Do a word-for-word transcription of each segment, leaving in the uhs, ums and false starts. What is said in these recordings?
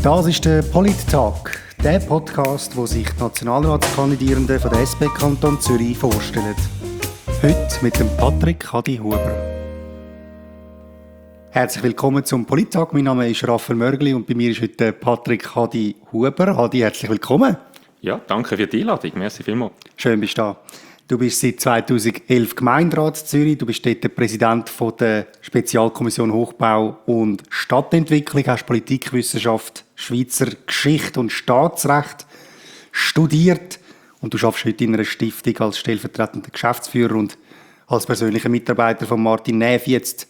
Das ist der Polit-Talk, der Podcast, wo sich die Nationalratskandidierenden von der S P Kanton Zürich vorstellen. Heute mit dem Patrick Hadi Huber. Herzlich willkommen zum Polit-Talk. Mein Name ist Raphael Mörgli und bei mir ist heute Patrick Hadi Huber. Hadi, herzlich willkommen. Ja, danke für die Einladung. Merci vielmals. Schön, bist du da. Du bist seit zweitausendelf Gemeinderat in Zürich. Du bist dort der Präsident von der Spezialkommission Hochbau und Stadtentwicklung. Hast Politikwissenschaft, Schweizer Geschichte und Staatsrecht studiert. Und du arbeitest heute in einer Stiftung als stellvertretender Geschäftsführer und als persönlicher Mitarbeiter von Martin Näf. Jetzt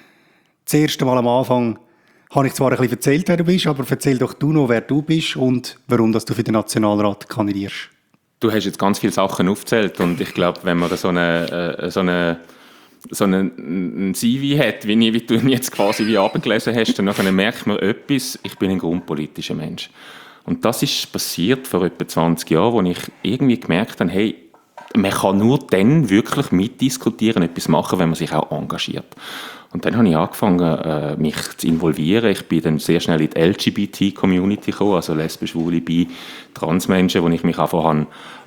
das erste Mal am Anfang habe ich zwar ein bisschen erzählt, wer du bist, aber erzähl doch du noch, wer du bist und warum dass du für den Nationalrat kandidierst. Du hast jetzt ganz viele Sachen aufgezählt und ich glaube, wenn man so eine, äh, so eine so einen C V hat, wie, wie du ihn jetzt quasi wie abgelesen hast, dann merkt man etwas, ich bin ein grundpolitischer Mensch. Und das ist passiert vor etwa zwanzig Jahren, wo ich irgendwie gemerkt habe, hey, man kann nur dann wirklich mitdiskutieren, etwas machen, wenn man sich auch engagiert. Und dann habe ich angefangen, mich zu involvieren. Ich bin dann sehr schnell in die L G B T-Community gekommen, also lesbisch, schwule, bi, Transmenschen, wo ich mich einfach an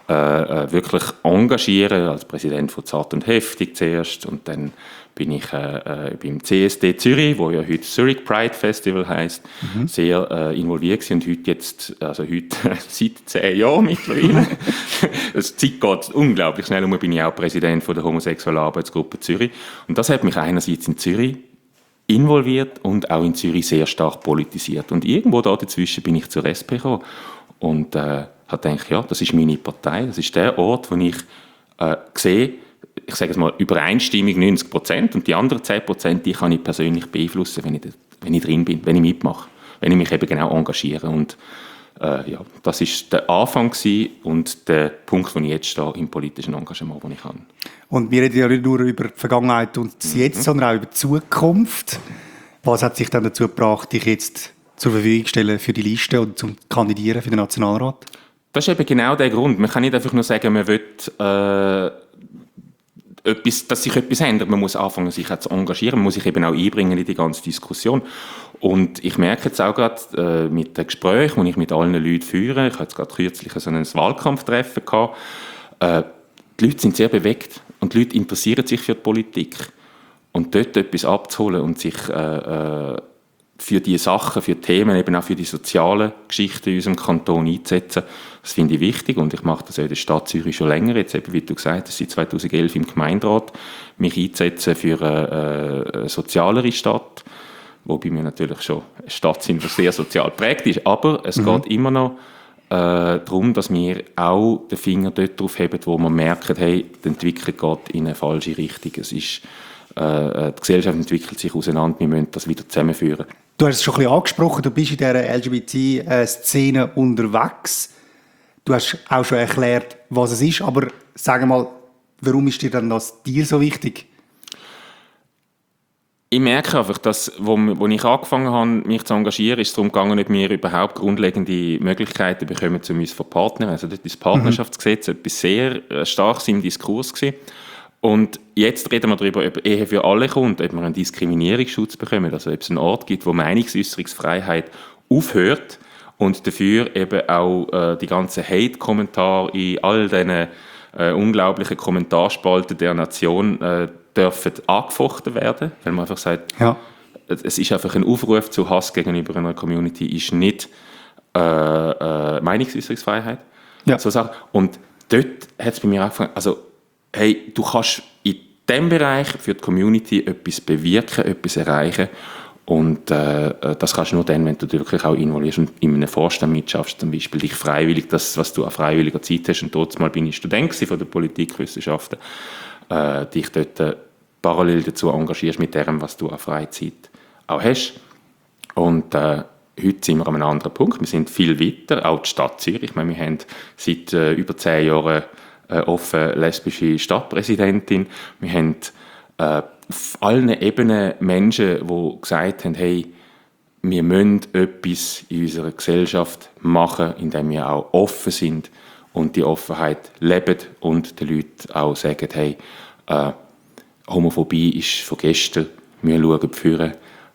äh, wirklich engagieren, als Präsident von Zart und Heftig zuerst. Und dann bin ich äh, beim C S D Zürich, wo ja heute Zurich Pride Festival heisst, mhm. sehr äh, involviert gewesen. Und heute jetzt, also heute seit zehn Jahren mittlerweile. Die Zeit geht unglaublich schnell. Und bin ich auch Präsident von der Homosexuellen Arbeitsgruppe Zürich. Und das hat mich einerseits in Zürich involviert und auch in Zürich sehr stark politisiert. Und irgendwo da dazwischen bin ich zur S P gekommen und äh, habe gedacht, ja, das ist meine Partei, das ist der Ort, wo ich äh, sehe, ich sage es mal, übereinstimmig neunzig Prozent und die anderen zehn Prozent, die kann ich persönlich beeinflussen, wenn ich, wenn ich drin bin, wenn ich mitmache, wenn ich mich eben genau engagiere. Und äh, ja, das war der Anfang gewesen und der Punkt, wo ich jetzt stehe im politischen Engagement, den ich habe. Und wir reden ja nicht nur über die Vergangenheit und das Jetzt, mhm. sondern auch über die Zukunft. Was hat sich dann dazu gebracht, dich jetzt zur Verfügung zu stellen für die Liste und zum Kandidieren für den Nationalrat? Das ist eben genau der Grund. Man kann nicht einfach nur sagen, man will, äh, etwas, dass sich etwas ändert. Man muss anfangen, sich auch zu engagieren. Man muss sich eben auch einbringen in die ganze Diskussion. Und ich merke jetzt auch gerade äh, mit den Gesprächen, die ich mit allen Leuten führe, ich hatte jetzt gerade kürzlich so ein Wahlkampftreffen gehabt, äh, die Leute sind sehr bewegt und die Leute interessieren sich für die Politik. Und dort etwas abzuholen und sich äh, für die Sachen, für die Themen, eben auch für die sozialen Geschichten in unserem Kanton einzusetzen, das finde ich wichtig und ich mache das auch in der Stadt Zürich schon länger, jetzt eben, wie du gesagt hast, seit zweitausendelf im Gemeinderat, mich einzusetzen für eine, eine sozialere Stadt, wobei wir natürlich schon eine Stadt sind, die sehr sozial geprägt ist, aber es mhm. geht immer noch äh, darum, dass wir auch den Finger dort drauf haben, wo wir merken, hey, die Entwicklung geht in eine falsche Richtung, es ist, äh, die Gesellschaft entwickelt sich auseinander, wir müssen das wieder zusammenführen. Du hast es schon ein bisschen angesprochen, du bist in dieser L G B T-Szene unterwegs. Du hast auch schon erklärt, was es ist, aber sag mal, warum ist dir dann das dir so wichtig? Ich merke einfach, dass, wo, wo ich angefangen habe, mich zu engagieren, ist es darum gegangen, ob wir überhaupt grundlegende Möglichkeiten bekommen, um uns von Partnern. Also das ist das Partnerschaftsgesetz mhm. etwas sehr Starkes im Diskurs gewesen. Und jetzt reden wir darüber, ob Ehe für alle kommt, ob wir einen Diskriminierungsschutz bekommen, also ob es einen Ort gibt, wo Meinungsäußerungsfreiheit aufhört und dafür eben auch äh, die ganzen Hate-Kommentare in all diesen äh, unglaublichen Kommentarspalten der Nation äh, dürfen angefochten werden, weil man einfach sagt, ja. es ist einfach ein Aufruf zu Hass gegenüber einer Community, ist nicht äh, äh, Meinungsäußerungsfreiheit. Ja. So Sachen. Und dort hat es bei mir angefangen, also hey, du kannst in diesem Bereich für die Community etwas bewirken, etwas erreichen und äh, das kannst du nur dann, wenn du dich wirklich auch involvierst und in einem Vorstand mitschaffst, zum Beispiel dich freiwillig, das, was du an freiwilliger Zeit hast, und dort mal bin ich Student von der Politikwissenschaften, äh, dich dort äh, parallel dazu engagierst mit dem, was du an Freizeit auch hast. Und äh, heute sind wir an einem anderen Punkt, wir sind viel weiter, auch die Stadt Zürich, ich meine, wir haben seit äh, über zehn Jahren offen lesbische Stadtpräsidentin. Wir haben äh, auf allen Ebenen Menschen, die gesagt haben, hey, wir müssen etwas in unserer Gesellschaft machen, indem wir auch offen sind und die Offenheit leben und den Leuten auch sagen, hey, äh, Homophobie ist von gestern, wir schauen führen,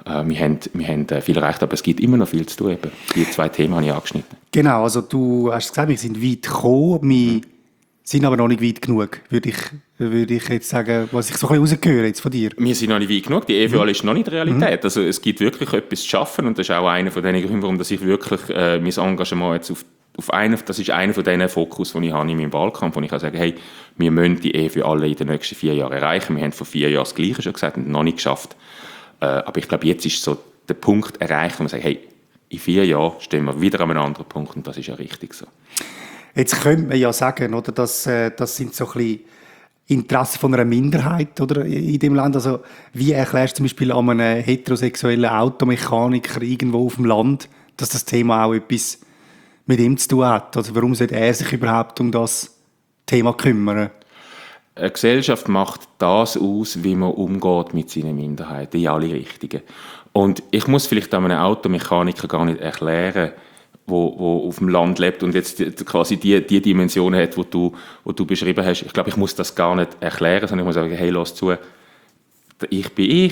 äh, wir haben, wir haben äh, viel erreicht, aber es gibt immer noch viel zu tun. Eben. Die zwei Themen habe ich angeschnitten. Genau, also du hast gesagt, wir sind weit gekommen, wir sind aber noch nicht weit genug, würde ich, würde ich jetzt sagen, was ich so ein bisschen rausgehöre jetzt von dir. Wir sind noch nicht weit genug, die Ehe für alle ist noch nicht Realität. Mhm. Also es gibt wirklich etwas zu schaffen und das ist auch einer von den Gründen, warum ich wirklich äh, mein Engagement jetzt auf, auf einen, das ist einer von diesen Fokus, den ich habe in meinem Wahlkampf, wo ich kann sagen, hey, wir müssen die Ehe für alle in den nächsten vier Jahren erreichen. Wir haben vor vier Jahren das Gleiche schon gesagt und noch nicht geschafft. Äh, aber ich glaube, jetzt ist so der Punkt erreicht, wo man sagt, hey, in vier Jahren stehen wir wieder an einem anderen Punkt und das ist ja richtig so. Jetzt könnte man ja sagen, oder, dass, äh, das sind so ein bisschen Interessen von einer Minderheit oder, in dem Land. Also, wie erklärst du zum Beispiel an einem heterosexuellen Automechaniker irgendwo auf dem Land, dass das Thema auch etwas mit ihm zu tun hat? Also, warum sollte er sich überhaupt um das Thema kümmern? Eine Gesellschaft macht das aus, wie man umgeht mit seinen Minderheiten, in alle Richtungen. Und ich muss vielleicht einem Automechaniker gar nicht erklären, wo, wo auf dem Land lebt und jetzt quasi die, die Dimensionen hat, die du, wo du beschrieben hast. Ich glaube, ich muss das gar nicht erklären, sondern ich muss sagen, hey, lass zu, ich bin ich,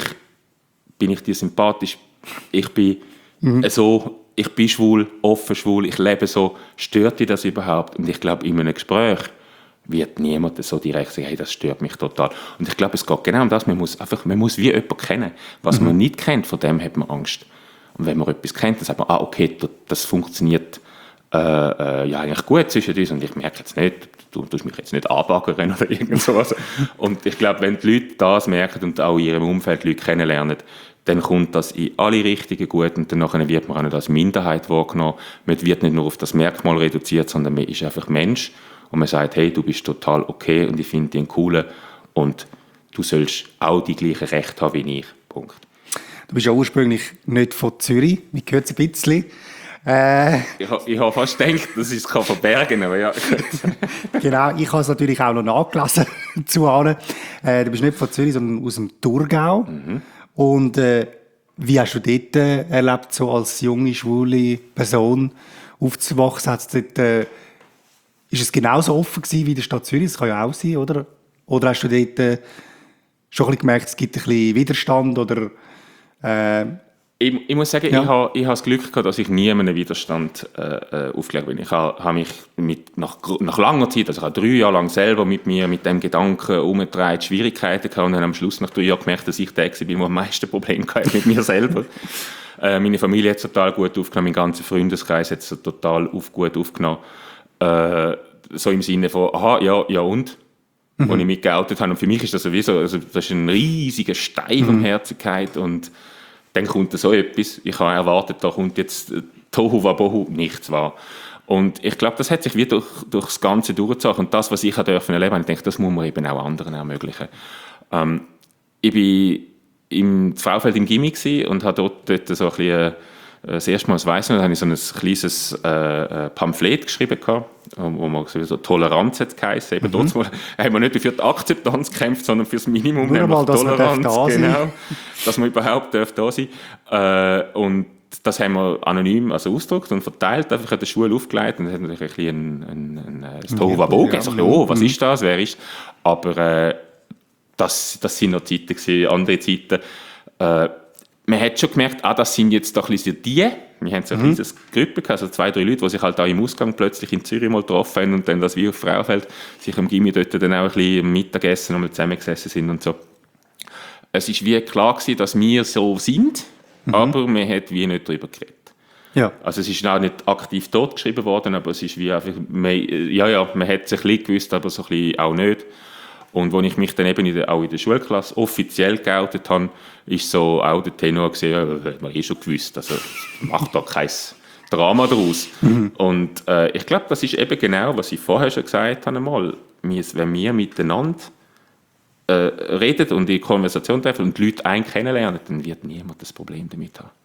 bin ich dir sympathisch, ich bin mhm. so, ich bin schwul, offen schwul, ich lebe so, stört dich das überhaupt? Und ich glaube, in einem Gespräch wird niemand so direkt sagen, hey, das stört mich total. Und ich glaube, es geht genau um das, man muss einfach, man muss wie jemanden kennen. Was mhm. man nicht kennt, von dem hat man Angst. Und wenn man etwas kennt, dann sagt man, ah, okay, das funktioniert äh, äh, ja eigentlich gut zwischen uns und ich merke jetzt nicht, du tust mich jetzt nicht anbaggern oder irgend sowas. Und ich glaube, wenn die Leute das merken und auch in ihrem Umfeld Leute kennenlernen, dann kommt das in alle Richtungen gut und dann wird man auch nicht als Minderheit wahrgenommen. Man wird nicht nur auf das Merkmal reduziert, sondern man ist einfach Mensch und man sagt, hey, du bist total okay und ich finde dich einen coolen und du sollst auch die gleichen Rechte haben wie ich. Punkt. Du bist ja ursprünglich nicht von Zürich, man hört es ein bisschen. Äh, ich ich habe fast gedacht, das ist von Bergen, aber ja. Genau, ich habe es natürlich auch noch nachgelesen zu Hause. Äh, du bist nicht von Zürich, sondern aus dem Thurgau. Mhm. Und äh, wie hast du dort äh, erlebt, so als junge, schwule Person aufzuwachsen? Hat's dort, äh, ist es genauso offen gewesen wie in der Stadt Zürich? Das kann ja auch sein, oder? Oder hast du dort äh, schon ein bisschen gemerkt, es gibt ein bisschen Widerstand oder Äh, ich, ich muss sagen, ja. ich habe ich ha das Glück gehabt, dass ich nie einem Widerstand äh, aufgelegt bin. Ich habe ha mich mit, nach, nach langer Zeit, also ich habe drei Jahre lang selber mit mir mit dem Gedanken umgetragen, Schwierigkeiten gehabt und dann am Schluss nach drei Jahren gemerkt, dass ich der war, der am meisten Probleme hatte mit mir selber. äh, meine Familie hat es total gut aufgenommen, mein ganzer Freundeskreis hat es total auf, gut aufgenommen. Äh, so im Sinne von, aha, ja, ja und? Mhm. Als ich mich geoutet habe. Und für mich ist das sowieso, also das ist ein riesiger Stein mhm. vom Herzen gefallen und dann kommt so etwas. Ich habe erwartet, da kommt jetzt Tohu Wabohu, nichts wahr. Und ich glaube, das hat sich wie durch, durch das Ganze durchgezogen. Und das, was ich erleben durfte, ich denke, das muss man eben auch anderen ermöglichen. Ähm, ich war im Fraufeld im Gimmi und habe dort, dort so ein bisschen, äh, das erste Mal, das weiss ich noch, habe ich so ein kleines äh, Pamphlet geschrieben gehabt, wo man so Toleranz hat geheißen. Eben mhm. dort haben wir nicht für die Akzeptanz gekämpft, sondern für das Minimum, nur nämlich mal, Toleranz. Da genau, dass man überhaupt darf da sein darf. Äh, und das haben wir anonym also ausgedruckt und verteilt, einfach an der Schule aufgelegt. Und das hat natürlich ein bisschen ein, ein, ein Tohuwabohu gegeben. Ja, oh, was mhm. ist das, wer ist? Aber äh, das, das sind noch Zeiten gewesen, andere Zeiten. Äh, Man hat schon gemerkt, ah, das sind jetzt doch ein bisschen die. Wir haben so ein mhm. kleines Gruppe gehabt, also zwei, drei Leute, die sich halt auch im Ausgang plötzlich in Zürich mal getroffen haben und dann das wie auf Frauenfeld sich am Gimmi dort dann auch ein bisschen am Mittagessen einmal zusammengesessen sind und so. Es war wie klar gewesen, dass wir so sind, mhm. aber man hat wie nicht darüber geredet. Ja. Also es ist auch nicht aktiv dort geschrieben worden, aber es ist wie einfach, man, ja, ja, man hat sich ein bisschen gewusst, aber so ein bisschen auch nicht. Und als ich mich dann eben in der, auch in der Schulklasse offiziell geoutet habe, ist so auch der Tenor gesehen, ja, das hat man eh schon gewusst, also macht da kein Drama daraus. Mhm. Und äh, ich glaube, das ist eben genau, was ich vorher schon gesagt habe, einmal, wenn wir miteinander äh, reden und in Konversation treffen und die Leute einen kennenlernen, dann wird niemand das Problem damit haben.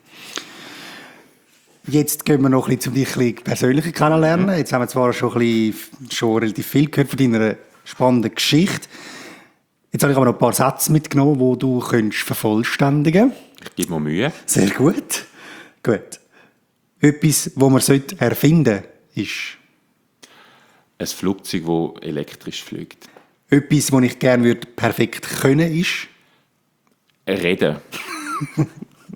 Jetzt gehen wir noch ein bisschen zum dich persönlich kennenlernen. Mhm. Jetzt haben wir zwar schon, ein bisschen, schon relativ viel gehört von deiner spannende Geschichte. Jetzt habe ich aber noch ein paar Sätze mitgenommen, die du könntest vervollständigen könntest. Ich gebe mir Mühe. Sehr gut. Gut. Etwas, das man erfinden sollte, ist? Ein Flugzeug, das elektrisch fliegt. Etwas, das ich gerne perfekt können würde, ist? Reden.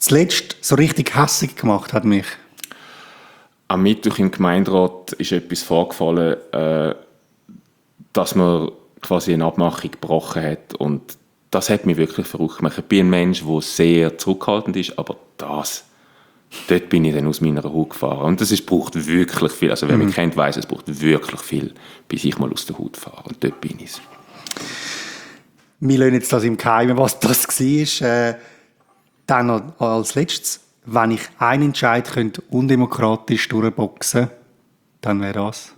zuletzt so richtig hässig gemacht hat mich? Am Mittwoch im Gemeinderat ist etwas vorgefallen, äh, dass man quasi eine Abmachung gebrochen hat. Und das hat mich wirklich verrückt gemacht. Ich bin ein Mensch, der sehr zurückhaltend ist, aber das, dort bin ich dann aus meiner Haut gefahren. Und das ist, braucht wirklich viel. Also wer mhm. mich kennt, weiss, es braucht wirklich viel, bis ich mal aus der Haut fahre. Und dort bin ich. Wir lassen jetzt das im Geheimen, was das war. Äh, dann als letztes, wenn ich einen Entscheid könnte undemokratisch durchboxen, dann wäre das.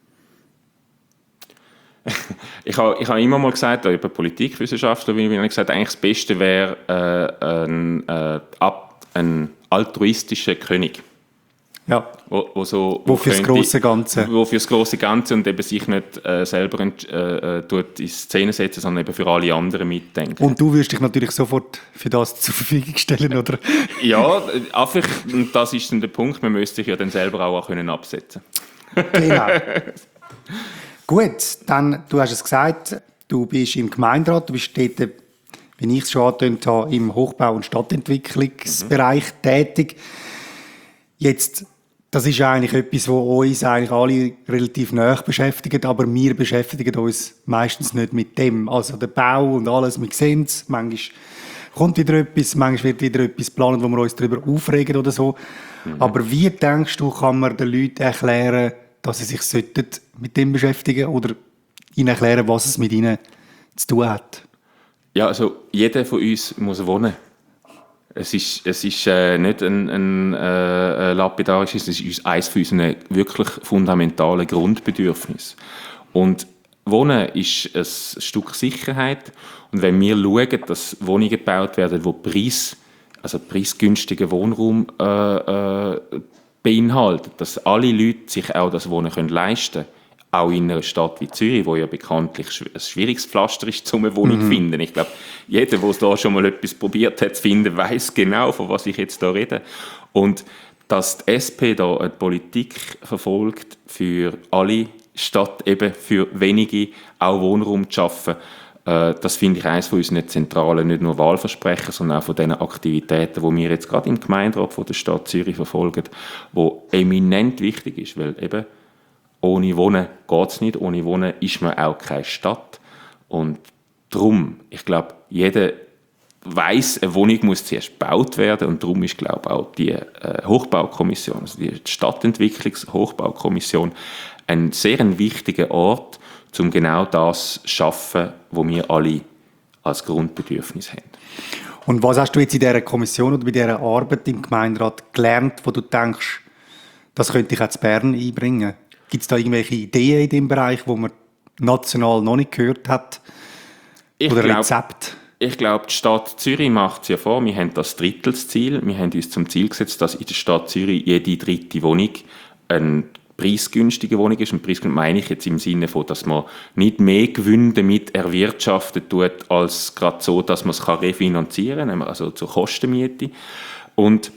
ich habe ich hab immer mal gesagt, über Politikwissenschaftler, wie ich gesagt, eigentlich das Beste wäre äh, ein, äh, ein altruistischer König. Ja. Wo, wo, so, wo, wo fürs große Ganze. Wo fürs große Ganze und eben sich nicht äh, selber äh, tut in Szene setzen, sondern eben für alle anderen mitdenken. Und du würdest dich natürlich sofort für das zur Verfügung stellen, oder? Ja, einfach, und das ist dann der Punkt, man müsste sich ja dann selber auch können absetzen. Genau. Gut, dann, du hast es gesagt, du bist im Gemeinderat, du bist dort, wie ich es schon angetönt habe, im Hochbau- und Stadtentwicklungsbereich mhm. tätig. Jetzt, das ist eigentlich etwas, was uns eigentlich alle relativ nahe beschäftigt, aber wir beschäftigen uns meistens nicht mit dem. Also der Bau und alles, wir sehen es, manchmal kommt wieder etwas, manchmal wird wieder etwas geplant, wo wir uns darüber aufregen oder so. Mhm. Aber wie denkst du, kann man den Leuten erklären, dass sie sich mit dem beschäftigen sollten oder ihnen erklären, was es mit ihnen zu tun hat? Ja, also jeder von uns muss wohnen. Es ist, es ist äh, nicht ein, ein äh, lapidarisches, es ist eines von unseren wirklich fundamentalen Grundbedürfnissen. Und Wohnen ist ein Stück Sicherheit. Und wenn wir schauen, dass Wohnungen gebaut werden, die Preis, also preisgünstigen Wohnraum äh, äh, beinhalten, dass alle Leute sich auch das Wohnen können leisten können, auch in einer Stadt wie Zürich, wo ja bekanntlich ein schwieriges Pflaster ist, um eine Wohnung zu mhm. finden. Ich glaube, jeder, der da schon mal etwas probiert hat zu finden, weiß genau, von was ich jetzt da rede. Und dass die S P da eine Politik verfolgt für alle, statt eben für wenige auch Wohnraum zu schaffen, äh, das finde ich eines von unseren zentralen, nicht nur Wahlversprechen, sondern auch von den Aktivitäten, die wir jetzt gerade im Gemeinderat von der Stadt Zürich verfolgen, wo eminent wichtig ist, weil eben ohne Wohnen geht es nicht, ohne Wohnen ist man auch keine Stadt. Und darum, ich glaube, jeder weiss, eine Wohnung muss zuerst gebaut werden und darum ist, glaube ich, auch die äh, Hochbaukommission, also die Stadtentwicklungs-Hochbaukommission, ein sehr ein wichtiger Ort, um genau das zu schaffen, was wir alle als Grundbedürfnis haben. Und was hast du jetzt in dieser Kommission oder bei dieser Arbeit im Gemeinderat gelernt, wo du denkst, das könnte ich auch zu Bern einbringen? Gibt es da irgendwelche Ideen in diesem Bereich, die man national noch nicht gehört hat? Ich oder glaub, Rezept? Ich glaube, die Stadt Zürich macht es ja vor. Wir haben das Drittelsziel. Wir haben uns zum Ziel gesetzt, dass in der Stadt Zürich jede dritte Wohnung eine preisgünstige Wohnung ist. Und preisgünstig meine ich jetzt im Sinne von, dass man nicht mehr Gewinn damit erwirtschaften tut, als gerade so, dass man es refinanzieren kann, also zur Kostenmiete. Und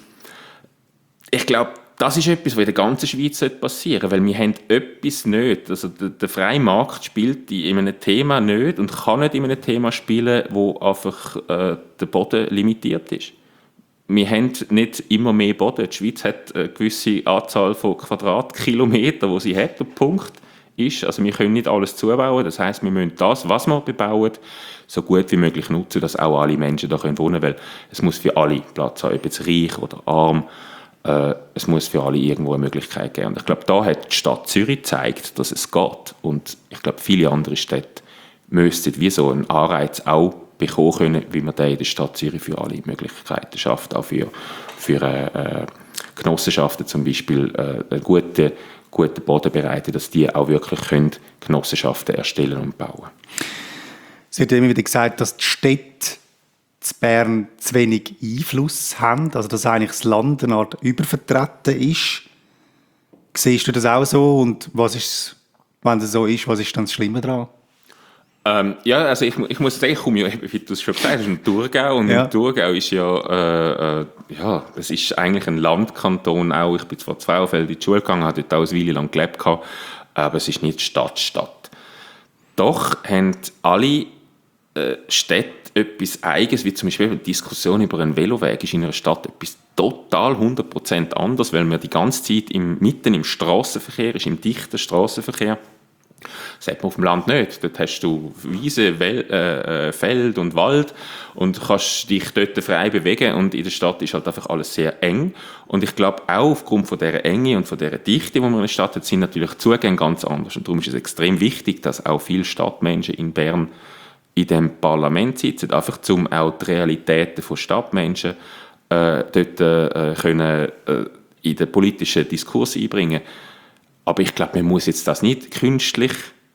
ich glaube, das ist etwas, was in der ganzen Schweiz passieren sollte, weil wir haben etwas nicht. Also der, der freie Markt spielt in einem Thema nicht und kann nicht in einem Thema spielen, wo einfach äh, der Boden limitiert ist. Wir haben nicht immer mehr Boden. Die Schweiz hat eine gewisse Anzahl von Quadratkilometern, die sie hat. Der Punkt ist, also wir können nicht alles zubauen. Das heisst, wir müssen das, was wir bebauen, so gut wie möglich nutzen, dass auch alle Menschen da wohnen können, weil es muss für alle Platz haben, ob jetzt reich oder arm. Äh, es muss für alle irgendwo eine Möglichkeit geben. Und ich glaube, da hat die Stadt Zürich gezeigt, dass es geht. Und ich glaube, viele andere Städte müssten wie so einen Anreiz auch bekommen können, wie man da in der Stadt Zürich für alle Möglichkeiten schafft, auch für, für äh, Genossenschaften zum Beispiel äh, einen guten, guten Boden bereiten, dass die auch wirklich können Genossenschaften erstellen und bauen. Sie hat immer wieder gesagt, dass die Städte in Bern zu wenig Einfluss haben, also dass eigentlich das Land eine Art übervertreten ist. Siehst du das auch so? Und was ist, wenn das so ist, was ist dann das Schlimme daran? Ähm, ja, also ich, ich muss sagen, ich komme ja, wie du es schon gesagt hast, aus dem Thurgau. Und ja. im Thurgau ist ja, äh, äh, ja, es ist eigentlich ein Landkanton auch. Ich bin zwar Zweifeldfeld in die Schule gegangen, habe dort auch eine Weile lang gelebt, aber es ist nicht Stadt, Stadt. Doch haben alle äh, Städte etwas Eigenes, wie zum Beispiel eine Diskussion über einen Veloweg, ist in einer Stadt etwas total hundert Prozent anders, weil man die ganze Zeit im, mitten im Strassenverkehr ist, im dichten Strassenverkehr. Das hat man auf dem Land nicht. Dort hast du Wiese, Wel- äh, Feld und Wald und kannst dich dort frei bewegen, und in der Stadt ist halt einfach alles sehr eng. Und ich glaube, auch aufgrund von dieser Enge und von dieser Dichte, die man in der Stadt hat, sind natürlich die Zugänge ganz anders. Und darum ist es extrem wichtig, dass auch viele Stadtmenschen in Bern in dem Parlament sitzen, einfach um auch die Realitäten von Stadtmenschen äh, dort äh, können, äh, in den politischen Diskurs einbringen. Aber ich glaube, man muss jetzt das nicht künstlich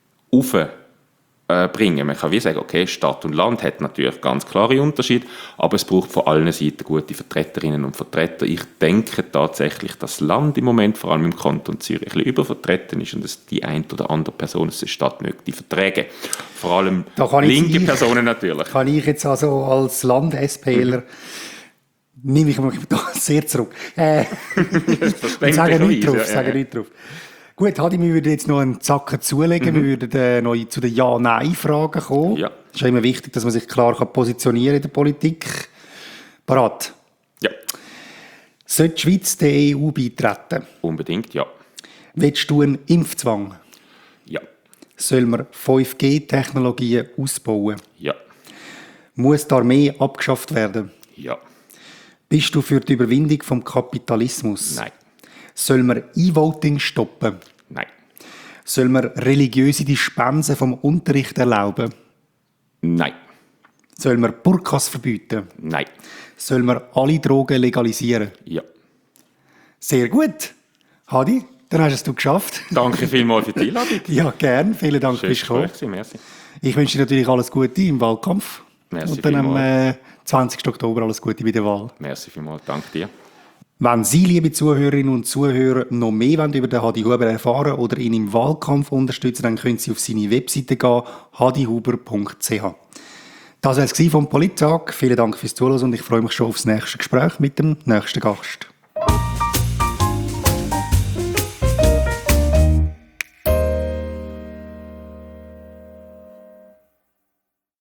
aufbringen. Man kann wie sagen, okay, Stadt und Land hat natürlich ganz klare Unterschiede, aber es braucht von allen Seiten gute Vertreterinnen und Vertreter. Ich denke tatsächlich, dass das Land im Moment, vor allem im Kanton Zürich, ein bisschen übervertreten ist und dass die eine oder andere Person aus der Stadt möchte die verträge. Vor allem linke ich, Personen natürlich. Kann ich jetzt also als Land-SPler mhm. nehme ich mich da sehr zurück. Äh, ich sage nichts drauf, ja, sage ja. nicht drauf. Gut, Hadi, wir würden jetzt noch einen Zacken zulegen. Mhm. Wir würden äh, noch zu den Ja-Nein-Fragen kommen. Ja. Es ist immer wichtig, dass man sich klar kann positionieren in der Politik. Parat? Ja. Sollte die Schweiz der E U beitreten? Unbedingt, ja. Willst du einen Impfzwang? Ja. Soll man fünf G-Technologien ausbauen? Ja. Muss die Armee abgeschafft werden? Ja. Bist du für die Überwindung vom Kapitalismus? Nein. Soll man E-Voting stoppen? Nein. Soll man religiöse Dispensen vom Unterricht erlauben? Nein. Soll man Burkas verbieten? Nein. Soll man alle Drogen legalisieren? Ja. Sehr gut. Hadi, dann hast du es geschafft. Danke vielmals für die Einladung. Ja, gern. Vielen Dank fürs Kommen. Ich wünsche dir natürlich alles Gute im Wahlkampf. Merci Und dann am vielmals. äh, zwanzigsten Oktober alles Gute bei der Wahl. Merci vielmals. Danke dir. Wenn Sie, liebe Zuhörerinnen und Zuhörer, noch mehr wollen über den Hadi Huber erfahren oder ihn im Wahlkampf unterstützen, dann können Sie auf seine Webseite gehen, hadihuber punkt c h. Das war es vom Polittag. Vielen Dank fürs Zuhören und ich freue mich schon aufs nächste Gespräch mit dem nächsten Gast.